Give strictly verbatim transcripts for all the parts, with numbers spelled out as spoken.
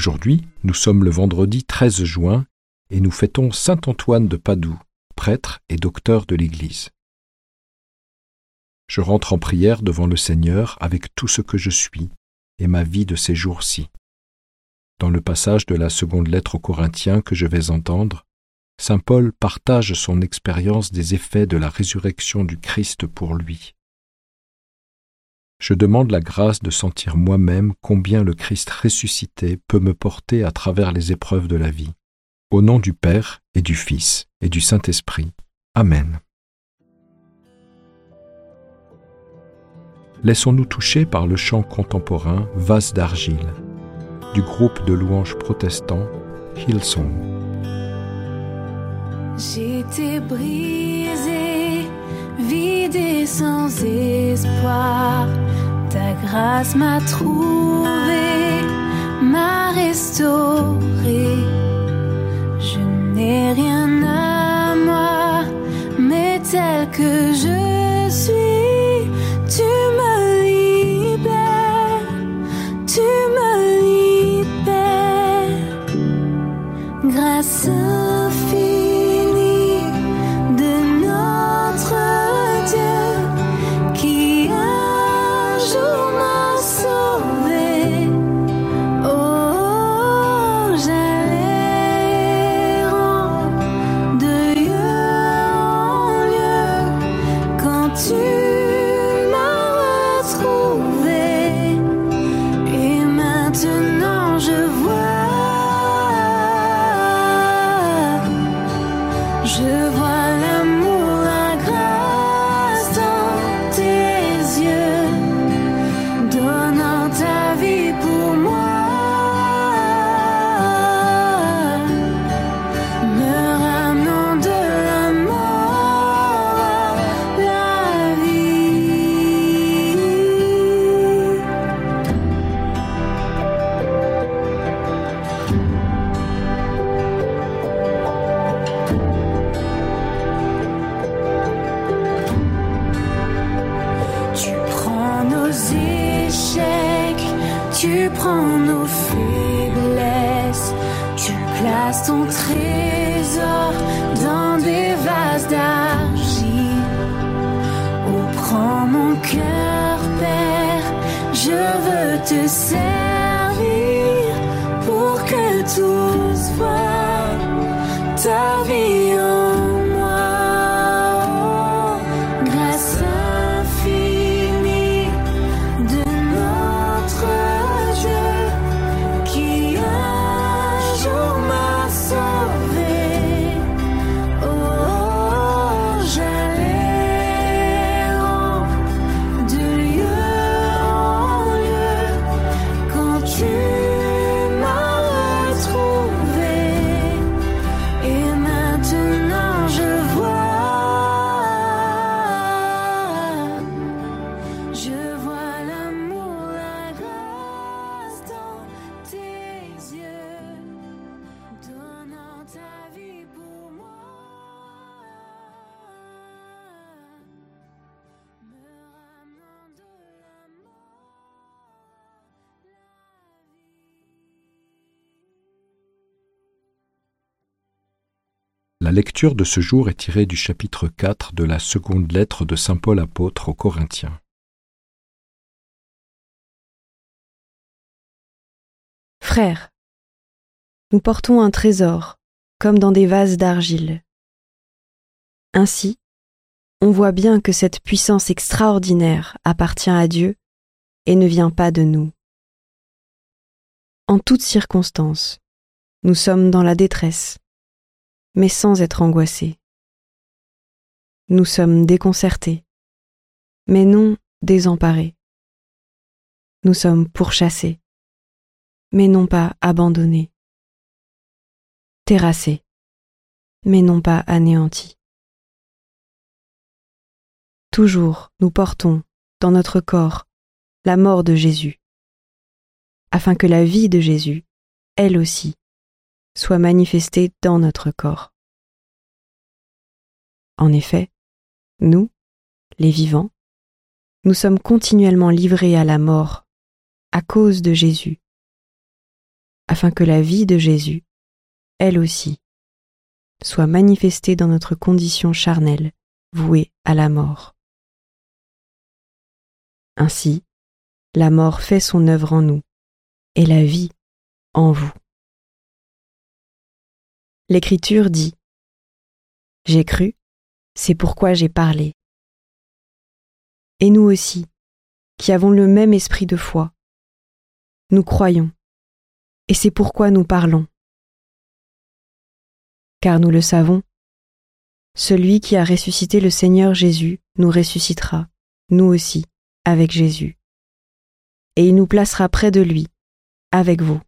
Aujourd'hui, nous sommes le vendredi treize juin et nous fêtons saint Antoine de Padoue, prêtre et docteur de l'Église. Je rentre en prière devant le Seigneur avec tout ce que je suis et ma vie de ces jours-ci. Dans le passage de la seconde lettre aux Corinthiens que je vais entendre, saint Paul partage son expérience des effets de la résurrection du Christ pour lui. Je demande la grâce de sentir moi-même combien le Christ ressuscité peut me porter à travers les épreuves de la vie. Au nom du Père et du Fils et du Saint-Esprit. Amen. Laissons-nous toucher par le chant contemporain « Vase d'argile » du groupe de louanges protestants Hillsong. J'étais brisée, vide et sans espoir. Ta grâce m'a trouvée, m'a restaurée. Je n'ai rien à moi, mais tel que je suis, tu me libères, tu me libères. Grâce infinie de notre Dieu qui un jour m'a sauvé. Oh, j'allais errant de lieu en lieu quand tu m'as retrouvé. Et maintenant je vois, je vois l'amour, la grâce dans tes yeux, donnant ta vie pour moi, me ramenant de la mort à la vie. Tu prends nos échecs, tu prends nos faiblesses, tu places ton trésor dans des vases d'argile. Oh, prends mon cœur, Père, je veux te servir pour que tous voient ta vie en moi. Grâce infinie de notre Dieu qui un jour m'a sauvé. Oh, j'allais errant de lieu en lieu quand tu m'as retrouvé. Et maintenant je vois, je vois l'amour, la grâce dans tes yeux, donnant ta vie pour moi, me ramenant de la mort la vie. La lecture de ce jour est tirée du chapitre quatre de la seconde lettre de saint Paul apôtre aux Corinthiens. Frères, nous portons un trésor, comme dans des vases d'argile. Ainsi, on voit bien que cette puissance extraordinaire appartient à Dieu et ne vient pas de nous. En toutes circonstances, nous sommes dans la détresse, mais sans être angoissés. Nous sommes déconcertés, mais non désemparés. Nous sommes pourchassés, mais non pas abandonnés. Terrassés, mais non pas anéantis. Toujours nous portons dans notre corps la mort de Jésus, afin que la vie de Jésus, elle aussi, soit manifestée dans notre corps. En effet, nous, les vivants, nous sommes continuellement livrés à la mort à cause de Jésus, afin que la vie de Jésus, elle aussi, soit manifestée dans notre condition charnelle, vouée à la mort. Ainsi, la mort fait son œuvre en nous, et la vie en vous. L'Écriture dit « J'ai cru, c'est pourquoi j'ai parlé ». Et nous aussi, qui avons le même esprit de foi, nous croyons, et c'est pourquoi nous parlons. Car nous le savons, celui qui a ressuscité le Seigneur Jésus nous ressuscitera, nous aussi, avec Jésus. Et il nous placera près de lui, avec vous.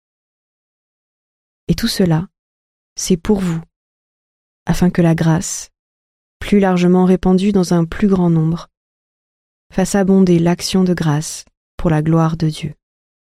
Et tout cela, c'est pour vous, afin que la grâce, plus largement répandue dans un plus grand nombre, fasse abonder l'action de grâce pour la gloire de Dieu.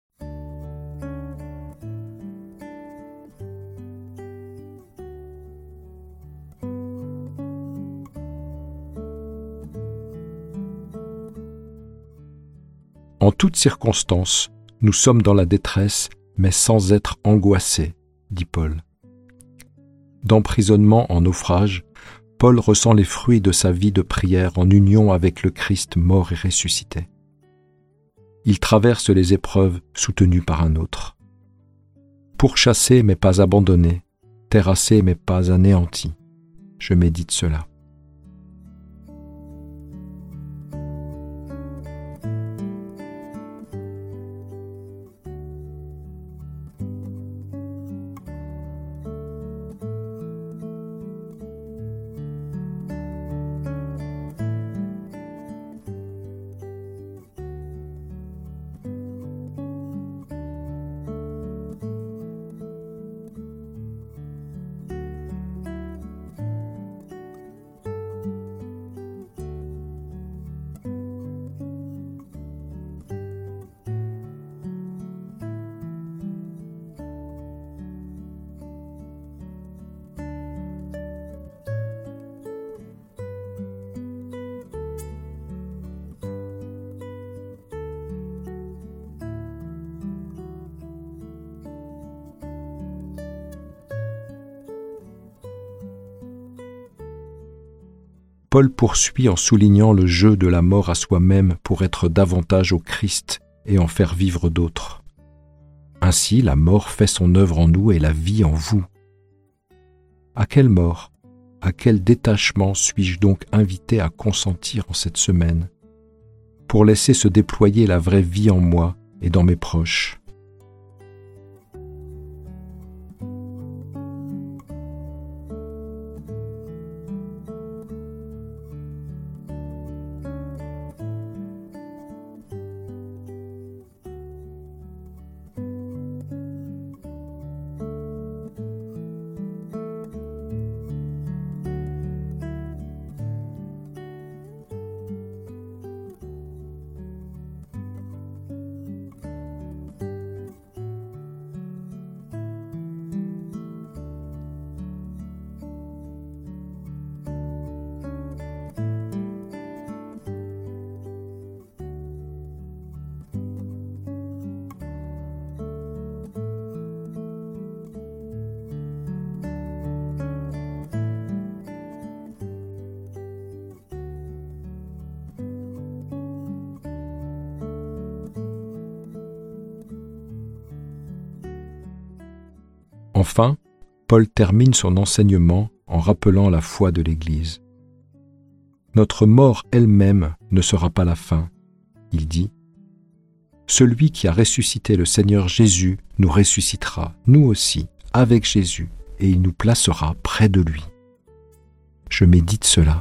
En toutes circonstances, nous sommes dans la détresse, mais sans être angoissés, dit Paul. D'emprisonnement en naufrage, Paul ressent les fruits de sa vie de prière en union avec le Christ mort et ressuscité. Il traverse les épreuves soutenu par un autre. Pourchassé mais pas abandonné, terrassé mais pas anéanti. Je médite cela. Paul poursuit en soulignant le jeu de la mort à soi-même pour être davantage au Christ et en faire vivre d'autres. Ainsi, la mort fait son œuvre en nous et la vie en vous. À quelle mort, à quel détachement suis-je donc invité à consentir en cette semaine pour laisser se déployer la vraie vie en moi et dans mes proches ? Enfin, Paul termine son enseignement en rappelant la foi de l'Église. Notre mort elle-même ne sera pas la fin. Il dit « Celui qui a ressuscité le Seigneur Jésus nous ressuscitera, nous aussi, avec Jésus, et il nous placera près de lui. » Je médite cela.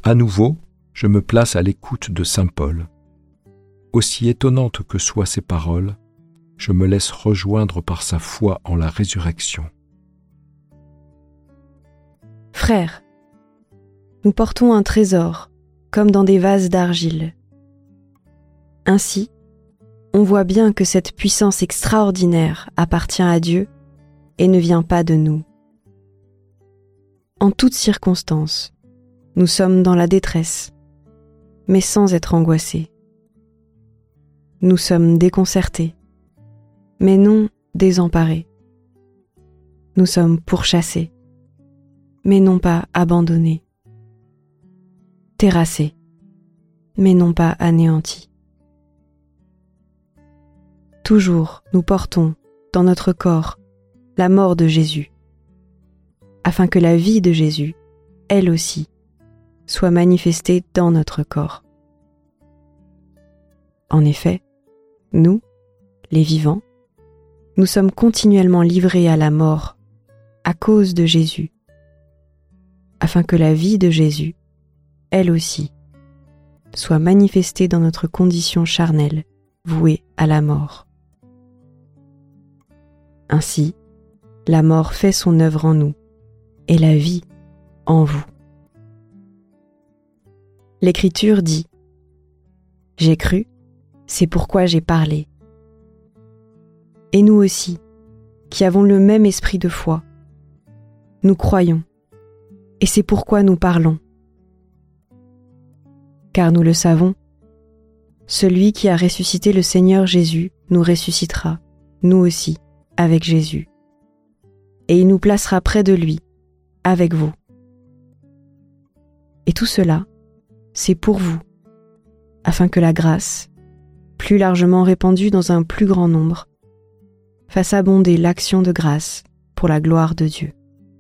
À nouveau, je me place à l'écoute de saint Paul. Aussi étonnantes que soient ses paroles, je me laisse rejoindre par sa foi en la résurrection. Frères, nous portons un trésor, comme dans des vases d'argile. Ainsi, on voit bien que cette puissance extraordinaire appartient à Dieu et ne vient pas de nous. En toutes circonstances, nous sommes dans la détresse, mais sans être angoissés. Nous sommes déconcertés, mais non désemparés. Nous sommes pourchassés, mais non pas abandonnés. Terrassés, mais non pas anéantis. Toujours nous portons dans notre corps la mort de Jésus, afin que la vie de Jésus, elle aussi, soit manifestée dans notre corps. En effet, nous, les vivants, nous sommes continuellement livrés à la mort à cause de Jésus, afin que la vie de Jésus, elle aussi, soit manifestée dans notre condition charnelle, vouée à la mort. Ainsi, la mort fait son œuvre en nous, et la vie en vous. L'Écriture dit « J'ai cru, c'est pourquoi j'ai parlé ». Et nous aussi, qui avons le même esprit de foi, nous croyons, et c'est pourquoi nous parlons. Car nous le savons, celui qui a ressuscité le Seigneur Jésus nous ressuscitera, nous aussi, avec Jésus. Et il nous placera près de lui, avec vous. Et tout cela, c'est pour vous, afin que la grâce, plus largement répandue dans un plus grand nombre, fasse abonder l'action de grâce pour la gloire de Dieu.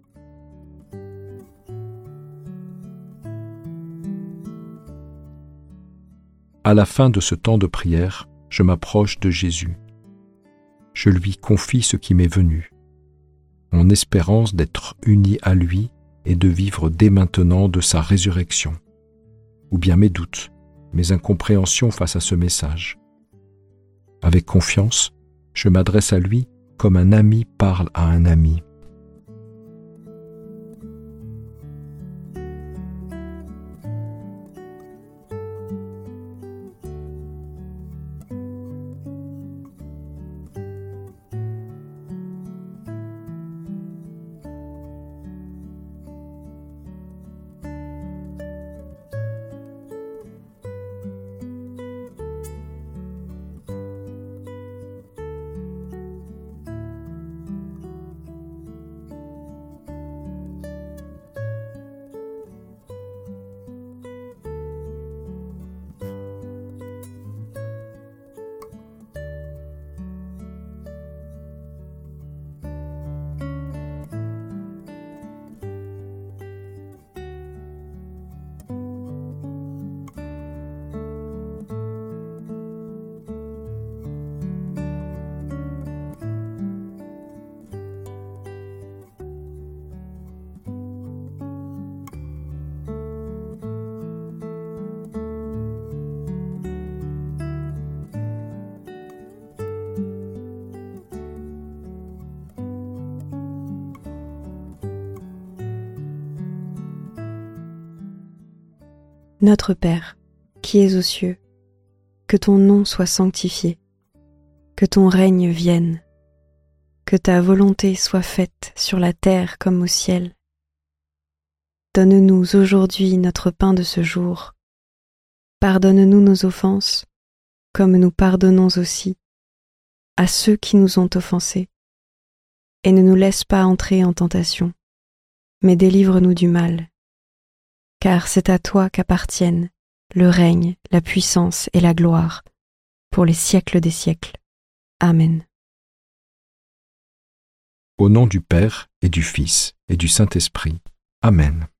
À la fin de ce temps de prière, je m'approche de Jésus. Je lui confie ce qui m'est venu, mon espérance d'être uni à lui et de vivre dès maintenant de sa résurrection, ou bien mes doutes, mes incompréhensions face à ce message. Avec confiance, je m'adresse à lui comme un ami parle à un ami. Notre Père, qui es aux cieux, que ton nom soit sanctifié, que ton règne vienne, que ta volonté soit faite sur la terre comme au ciel. Donne-nous aujourd'hui notre pain de ce jour. Pardonne-nous nos offenses, comme nous pardonnons aussi à ceux qui nous ont offensés. Et ne nous laisse pas entrer en tentation, mais délivre-nous du mal. Car c'est à toi qu'appartiennent le règne, la puissance et la gloire, pour les siècles des siècles. Amen. Au nom du Père et du Fils et du Saint-Esprit. Amen.